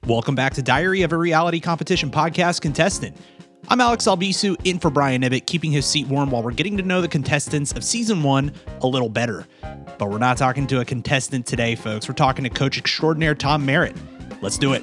Welcome back to Diary of a Reality Competition podcast contestant. I'm Alex Albisu, in for Brian Ibbett, keeping his seat warm while we're getting to know the contestants of Season 1 a little better. But we're not talking to a contestant today, folks. We're talking to Coach Extraordinaire Tom Merritt. Let's do it.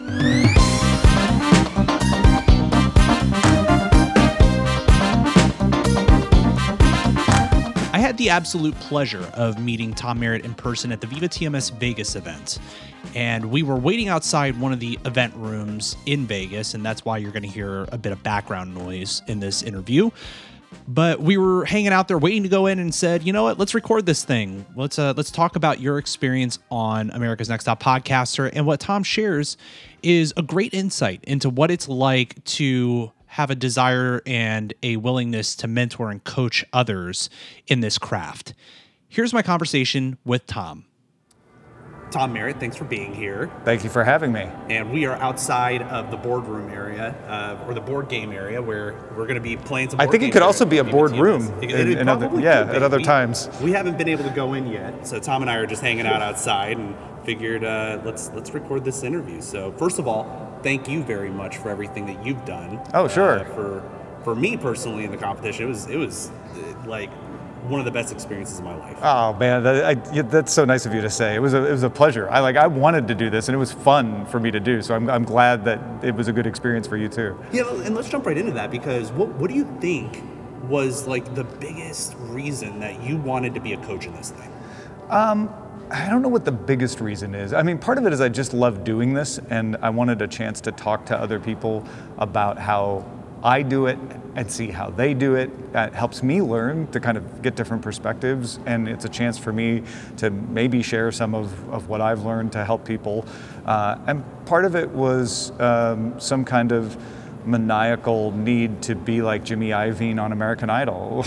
I had the absolute pleasure of meeting Tom Merritt in person at the Viva TMS Vegas event. And we were waiting outside one of the event rooms in Vegas, and that's why you're going to hear a bit of background noise in this interview. But we were hanging out there waiting to go in and said, you know what, let's record this thing. Let's talk about your experience on America's Next Top Podcaster. And what Tom shares is a great insight into what it's like to have a desire and a willingness to mentor and coach others in this craft. Here's my conversation with Tom. Tom Merritt, thanks for being here. Thank you for having me. And we are outside of the boardroom area, or the board game area, where we're going to be playing some board games. I think it could also be a boardroom at other times. We haven't been able to go in yet, so Tom and I are just hanging out outside and figured let's record this interview. So first of all, thank you very much for everything that you've done. Oh, sure. For me personally in the competition, it was like one of the best experiences of my life. Oh man, that's so nice of you to say. It was a pleasure. I wanted to do this, and it was fun for me to do. So I'm glad that it was a good experience for you too. Yeah, and let's jump right into that, because what do you think was like the biggest reason that you wanted to be a coach in this thing? I don't know what the biggest reason is. I mean, part of it is I just love doing this, and I wanted a chance to talk to other people about how I do it and see how they do it. That helps me learn to kind of get different perspectives, and it's a chance for me to maybe share some of what I've learned to help people. And part of it was some kind of maniacal need to be like Jimmy Iovine on American Idol.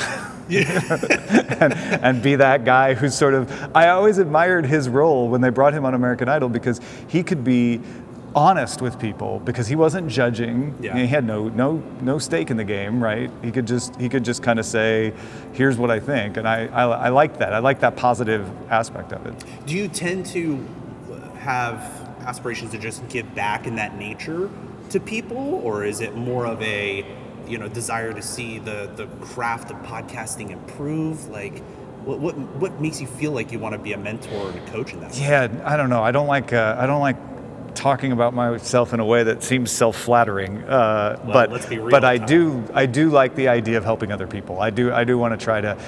and be that guy who's sort of, I always admired his role when they brought him on American Idol, because he could be honest with people, because he wasn't judging. Yeah. He had no stake in the game, right? He could just kind of say, here's what I think, and I like that. I like that positive aspect of it. Do you tend to have aspirations to just give back in that nature to people, or is it more of a desire to see the craft of podcasting improve? Like, what makes you feel like you want to be a mentor and a coach in that way? Yeah, I don't know. I don't like talking about myself in a way that seems self-flattering, but let's be real, but I do like the idea of helping other people. I do want to try to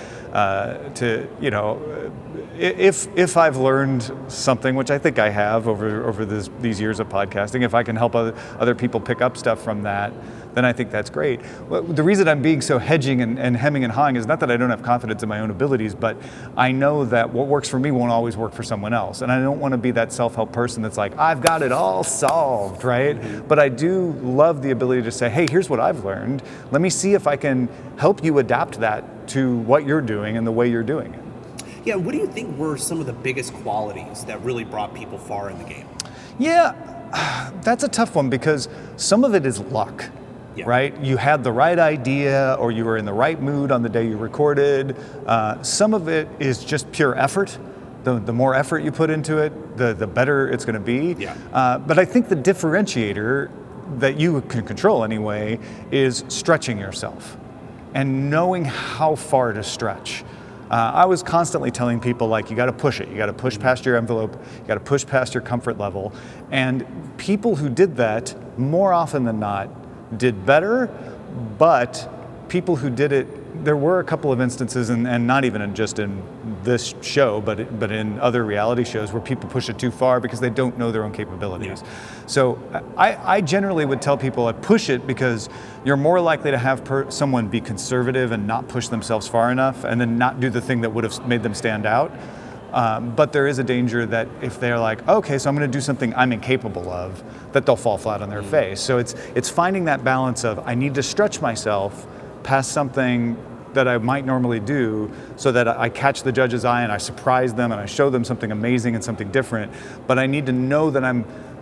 if I've learned something, which I think I have over these years of podcasting, if I can help other people pick up stuff from that, then I think that's great. Well, the reason I'm being so hedging and hemming and hawing is not that I don't have confidence in my own abilities, but I know that what works for me won't always work for someone else. And I don't want to be that self-help person that's like, I've got it all solved, right? Mm-hmm. But I do love the ability to say, hey, here's what I've learned. Let me see if I can help you adapt that to what you're doing and the way you're doing it. Yeah, what do you think were some of the biggest qualities that really brought people far in the game? Yeah, that's a tough one, because some of it is luck. Yeah. Right? You had the right idea, or you were in the right mood on the day you recorded. Some of it is just pure effort. The more effort you put into it, the better it's going to be. Yeah. But I think the differentiator that you can control anyway is stretching yourself and knowing how far to stretch. I was constantly telling people, like, you got to push it. You got to push past your envelope. You got to push past your comfort level. And people who did that, more often than not, did better, but people who did it, there were a couple of instances, and not even just in this show, but in other reality shows, where people push it too far because they don't know their own capabilities. Yeah. So I generally would tell people, push it, because you're more likely to have someone be conservative and not push themselves far enough, and then not do the thing that would have made them stand out. But there is a danger that if they're like, okay, so I'm going to do something I'm incapable of, that they'll fall flat on their face. So it's finding that balance of, I need to stretch myself past something that I might normally do, so that I catch the judge's eye and I surprise them and I show them something amazing and something different. But I need to know that I'm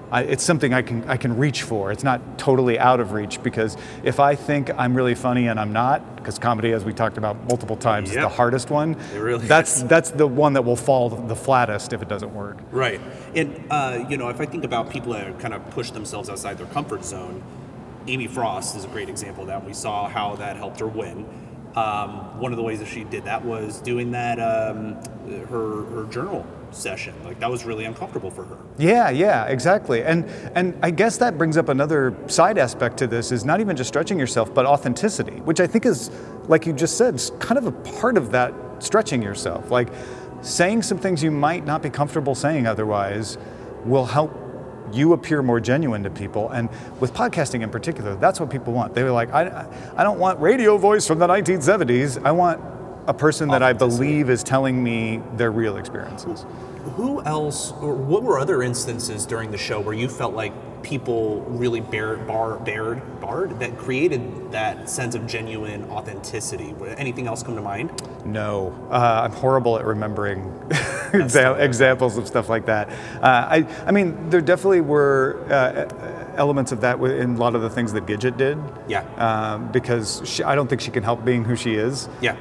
it's something I can reach for. It's not totally out of reach, because if I think I'm really funny and I'm not, because comedy, as we talked about multiple times, is the hardest one. It really that's is. That's the one that will fall the flattest if it doesn't work. Right. And if I think about people that kind of push themselves outside their comfort zone, Amy Frost is a great example of that. We saw how that helped her win. One of the ways that she did that was doing that her journal session. Like, that was really uncomfortable for her. Yeah, exactly. And I guess that brings up another side aspect to this, is not even just stretching yourself, but authenticity, which I think is, like you just said, is kind of a part of that stretching yourself. Like, saying some things you might not be comfortable saying otherwise will help you appear more genuine to people. And with podcasting in particular, that's what people want. They were like, I don't want radio voice from the 1970s. I want a person that I believe is telling me their real experiences. Who else, or what were other instances during the show where you felt like people really barred that created that sense of genuine authenticity? Anything else come to mind? No, I'm horrible at remembering examples of stuff like that. I mean, there definitely were elements of that in a lot of the things that Gidget did. Yeah. Because I don't think she can help being who she is. Yeah.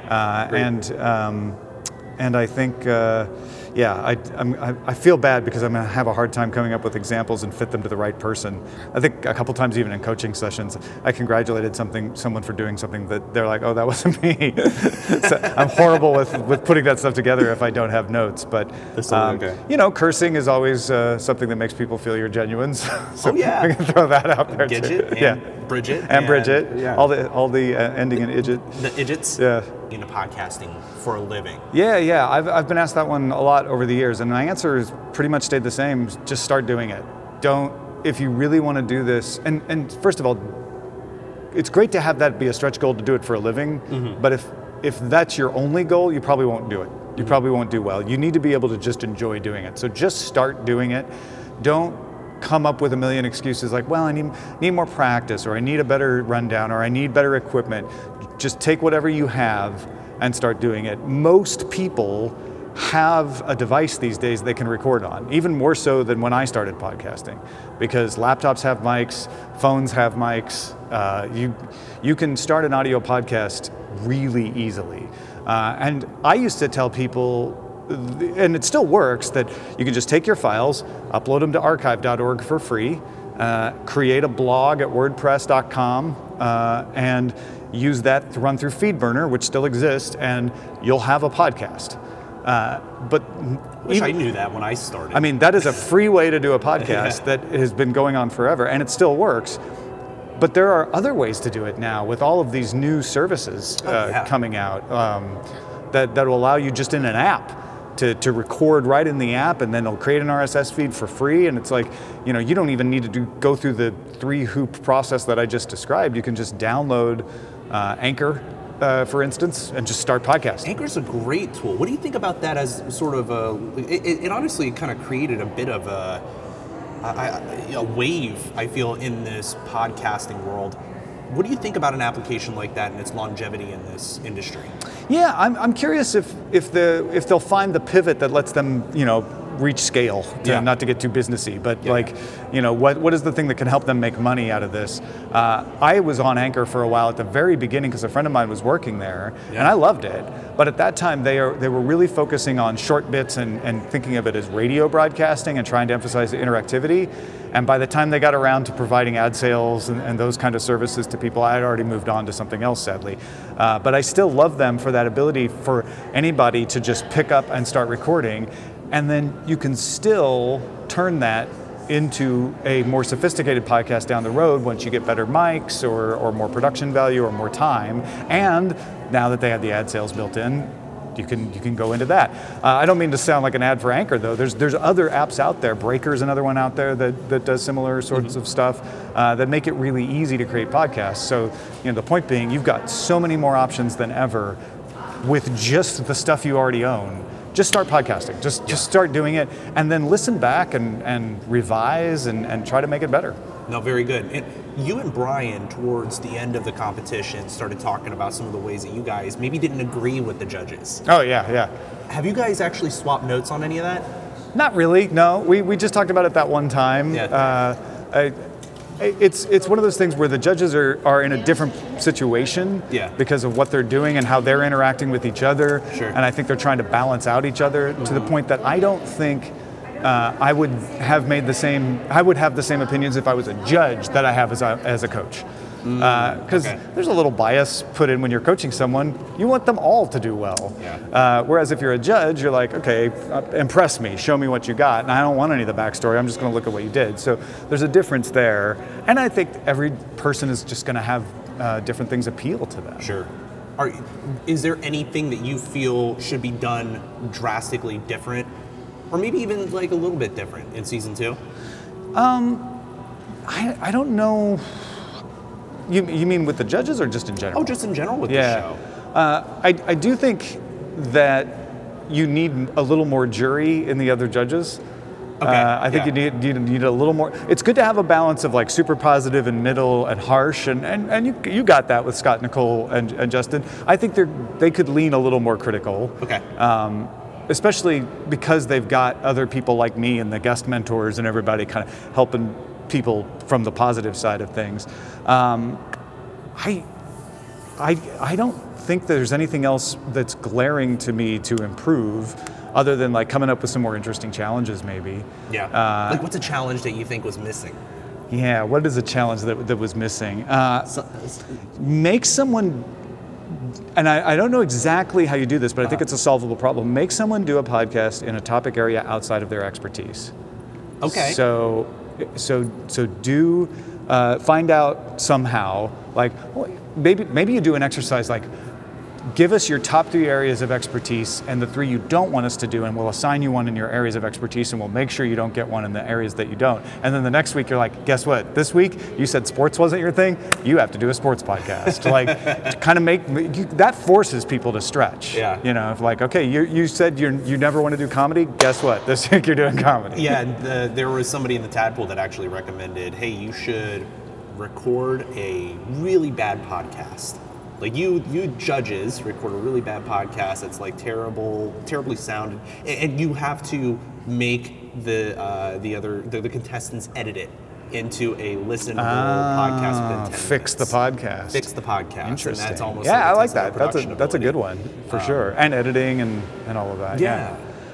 And I think, I feel bad because I'm going to have a hard time coming up with examples and fit them to the right person. I think a couple times, even in coaching sessions, I congratulated someone for doing something that they're like, oh, that wasn't me. So I'm horrible with putting that stuff together if I don't have notes. But, cursing is always something that makes people feel you're genuine. So I can throw that out there Gidget too. And Bridget. And Bridget. Yeah. All the ending in idget. The idgits. Yeah. Into podcasting for a living. Yeah. I've been asked that one a lot over the years, and my answer has pretty much stayed the same. Just start doing it. If you really want to do this, and first of all, it's great to have that be a stretch goal to do it for a living, but if that's your only goal, you probably won't do it. You probably won't do well. You need to be able to just enjoy doing it. So just start doing it. Don't come up with a million excuses like, well, I need more practice, or I need a better rundown, or I need better equipment. Just take whatever you have and start doing it. Most people have a device these days they can record on, even more so than when I started podcasting, because laptops have mics, phones have mics. You can start an audio podcast really easily. And I used to tell people, and it still works, that you can just take your files, upload them to archive.org for free, create a blog at wordpress.com, and use that to run through FeedBurner, which still exists, and you'll have a podcast. But I knew that when I started. I mean, that is a free way to do a podcast that has been going on forever, and it still works. But there are other ways to do it now with all of these new services coming out that will allow you just in an app to record right in the app, and then it'll create an RSS feed for free. And it's like, you don't even need to go through the 3-hoop process that I just described. You can just download Anchor, for instance, and just start podcasting. Anchor's a great tool. What do you think about that as sort of it honestly kind of created a bit of a wave, I feel, in this podcasting world. What do you think about an application like that and its longevity in this industry? Yeah, I'm curious if they'll find the pivot that lets them, reach scale, not to get too businessy, but what is the thing that can help them make money out of this? I was on Anchor for a while at the very beginning because a friend of mine was working there, and I loved it. But at that time, they were really focusing on short bits and thinking of it as radio broadcasting and trying to emphasize the interactivity. And by the time they got around to providing ad sales and those kind of services to people, I had already moved on to something else, sadly. But I still love them for that ability for anybody to just pick up and start recording. And then you can still turn that into a more sophisticated podcast down the road once you get better mics or more production value or more time. And now that they have the ad sales built in, you can go into that. I don't mean to sound like an ad for Anchor, though. There's other apps out there. Breaker's another one out there that does similar sorts of stuff that make it really easy to create podcasts. So the point being, you've got so many more options than ever with just the stuff you already own. Just start podcasting. Just start doing it, and then listen back and revise and try to make it better. No, very good. And you and Brian, towards the end of the competition, started talking about some of the ways that you guys maybe didn't agree with the judges. Oh, yeah. Have you guys actually swapped notes on any of that? Not really. No, we just talked about it that one time. Yeah. It's one of those things where the judges are in a different situation because of what they're doing and how they're interacting with each other. Sure. And I think they're trying to balance out each other to the point that I don't think I would have the same opinions if I was a judge that I have as a coach. Because there's a little bias put in when you're coaching someone. You want them all to do well. Yeah. Whereas if you're a judge, you're like, okay, impress me, show me what you got. And I don't want any of the backstory. I'm just going to look at what you did. So there's a difference there. And I think every person is just going to have different things appeal to them. Sure. Is there anything that you feel should be done drastically different, or maybe even like a little bit different in season 2? I don't know. You mean with the judges or just in general? Oh, just in general with the show. I do think that you need a little more jury in the other judges. Okay. I think you need a little more. It's good to have a balance of like super positive and middle and harsh, and you got that with Scott, Nicole, and Justin. I think they could lean a little more critical. Okay. Especially because they've got other people like me and the guest mentors and everybody kind of helping people from the positive side of things. I don't think there's anything else that's glaring to me to improve other than like coming up with some more interesting challenges maybe. Yeah. Like what's a challenge that you think was missing? Yeah, what is a challenge that was missing? Make someone, and I don't know exactly how you do this, but I think it's a solvable problem. Make someone do a podcast in a topic area outside of their expertise. Okay. So do find out somehow, like maybe you do an exercise like give us your top 3 areas of expertise and the 3 you don't want us to do, and we'll assign you one in your areas of expertise, and we'll make sure you don't get one in the areas that you don't. And then the next week you're like, guess what? This week you said sports wasn't your thing. You have to do a sports podcast. Like, to kind of that forces people to stretch. Yeah. You know, if like, okay, you said you never want to do comedy. Guess what? This week you're doing comedy. Yeah. There was somebody in the Tadpole that actually recommended, hey, you should record a really bad podcast. Like you judges record a really bad podcast that's like terribly sounded, and you have to make the contestants edit it into a listenable podcast within 10 fix minutes. Fix the podcast. Interesting. And that's almost I like that. production That's a ability. good one for sure. And editing and all of that. Yeah.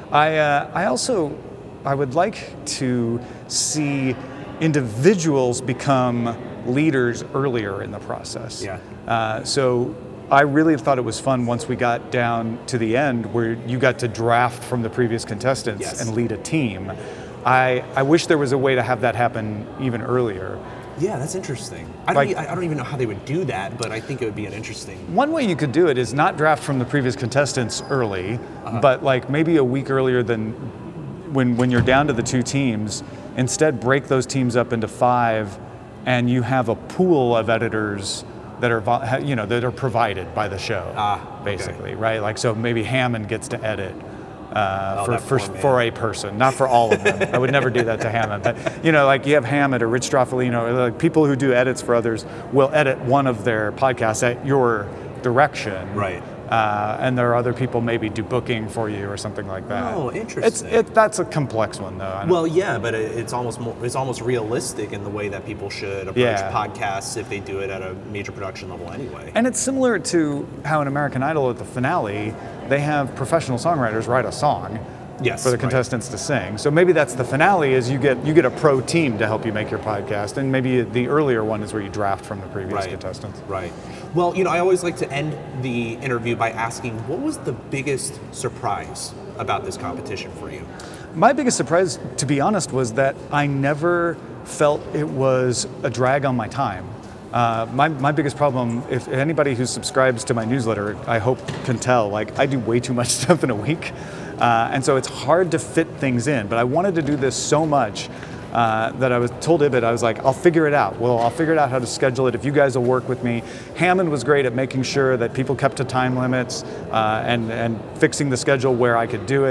I would like to see individuals become leaders earlier in the process. Yeah. So I really thought it was fun once we got down to the end where you got to draft from the previous contestants Yes. and lead a team. I wish there was a way to have that happen even earlier. Yeah, that's interesting. I don't even know how they would do that, but I think it would be an interesting. One way you could do it is not draft from the previous contestants early, but like maybe a week earlier than when you're down to the 2 teams. Instead, break those teams up into 5, and you have a pool of editors that are provided by the show, basically, right? Like, so maybe Hammond gets to edit for a person, not for all of them. I would never do that to Hammond. But like you have Hammond or Rich Stroffolino, like people who do edits for others will edit one of their podcasts at your direction, Right. And there are other people maybe do booking for you or something like that. Oh, interesting. That's a complex one though. Well, yeah, but it's almost realistic in the way that people should approach podcasts if they do it at a major production level anyway. And it's similar to how in American Idol at the finale, they have professional songwriters write a song for the contestants to sing. So maybe that's the finale is you get a pro team to help you make your podcast, and maybe the earlier one is where you draft from the previous contestants. Right. Well, I always like to end the interview by asking, what was the biggest surprise about this competition for you? My biggest surprise, to be honest, was that I never felt it was a drag on my time. My biggest problem, if anybody who subscribes to my newsletter, I hope can tell, like I do way too much stuff in a week. And so it's hard to fit things in, but I wanted to do this so much that I was told Ibit, I was like, I'll figure it out. Well, I'll figure out how to schedule it if you guys will work with me. Hammond was great at making sure that people kept to time limits and fixing the schedule where I could do it.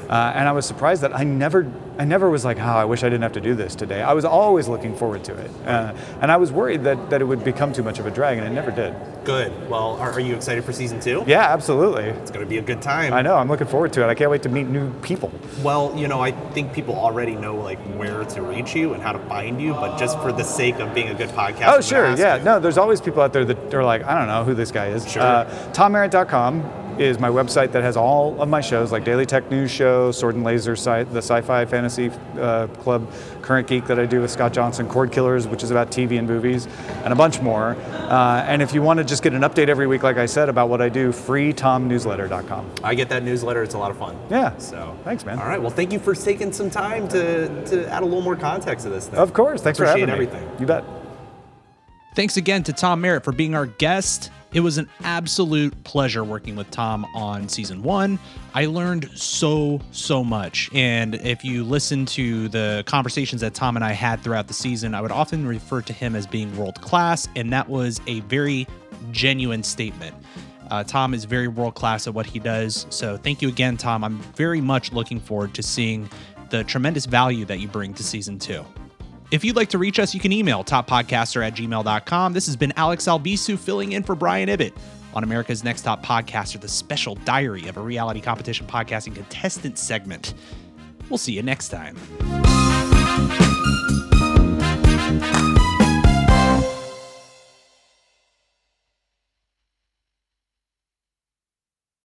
And I was surprised that I never was like, I wish I didn't have to do this today. I was always looking forward to it. And I was worried that it would become too much of a drag, and it never did. Good. Well, are you excited for season 2? Yeah, absolutely. It's going to be a good time. I know. I'm looking forward to it. I can't wait to meet new people. Well, I think people already know like where to reach you and how to find you, but just for the sake of being a good podcast. Oh, sure. Yeah. No, there's always people out there that are like, I don't know who this guy is. Sure. TomMerritt.com is my website that has all of my shows, like Daily Tech News Show, Sword and Laser, the Sci-Fi Fantasy Club, Current Geek that I do with Scott Johnson, Cord Killers, which is about TV and movies, and a bunch more. And if you want to just get an update every week, like I said, about what I do, freetomnewsletter.com. I get that newsletter. It's a lot of fun. Yeah. So thanks, man. All right. Well, thank you for taking some time to add a little more context to this thing. Of course. Thanks for having me. Appreciate everything. You bet. Thanks again to Tom Merritt for being our guest. It was an absolute pleasure working with Tom on season 1. I learned so much. And if you listen to the conversations that Tom and I had throughout the season, I would often refer to him as being world class. And that was a very genuine statement. Tom is very world class at what he does. So thank you again, Tom. I'm very much looking forward to seeing the tremendous value that you bring to season 2. If you'd like to reach us, you can email toppodcaster@gmail.com. This has been Alex Albisu filling in for Brian Ibbott on America's Next Top Podcaster, the special diary of a reality competition podcasting contestant segment. We'll see you next time.